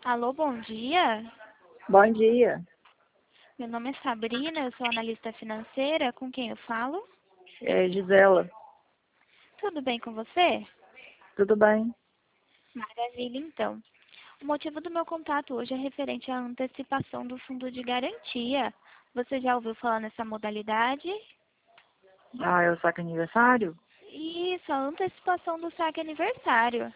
Alô, bom dia. Bom dia, Meu nome é Sabrina, eu sou analista financeira. Com quem eu falo? é Gisela. Tudo bem com você? Tudo bem? Maravilha, então. O motivo do meu contato hoje é referente à antecipação do fundo de garantia. Você já ouviu falar nessa modalidade? Ah, é o saque aniversário? Isso, a antecipação do saque aniversário.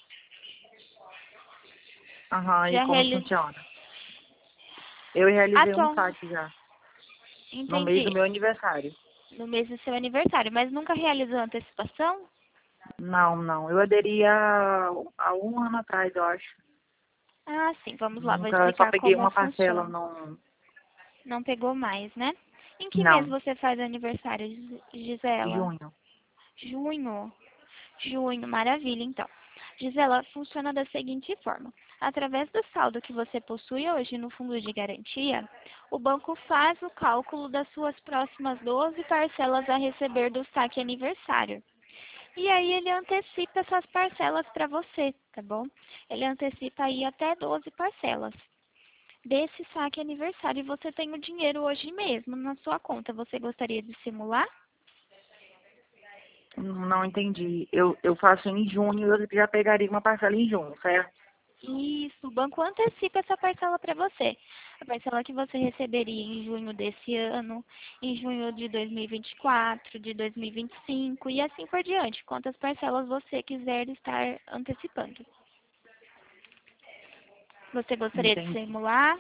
Aham, e Já como realizou? funciona? Eu realizei um Atual... saque já, no mês do Entendi. meu aniversário. No mês do seu aniversário, mas nunca realizou antecipação? Não, eu aderi há um ano atrás, eu acho. Ah, sim, vamos lá, vou Nunca, só explicar peguei como uma parcela, funciona. não. Não pegou mais, né? Em que mês Não, você faz aniversário, Gisela? junho. Junho. Junho, maravilha, então. Gisela, funciona da seguinte forma. Através do saldo que você possui hoje no fundo de garantia, o banco faz o cálculo das suas próximas 12 parcelas a receber do saque aniversário. E aí ele antecipa essas parcelas para você, tá bom? Ele antecipa aí até 12 parcelas desse saque aniversário e você tem o dinheiro hoje mesmo na sua conta. Você gostaria de simular? Não entendi. Eu faço em junho, eu já pegaria uma parcela em junho, certo? Isso, o banco antecipa essa parcela para você. A parcela que você receberia em junho desse ano, em junho de 2024, de 2025 e assim por diante, quantas parcelas você quiser estar antecipando. Você gostaria de Entendi. simular?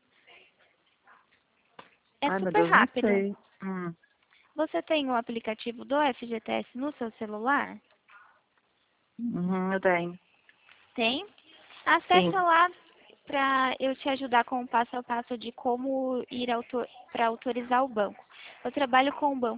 É Ai, meu super Deus, não rápido. sei. Você tem o aplicativo do FGTS no seu celular? Uhum, eu tenho. Tem? Sim. Acessa lá para eu te ajudar com o passo a passo de como ir para autorizar o banco. Eu trabalho com o banco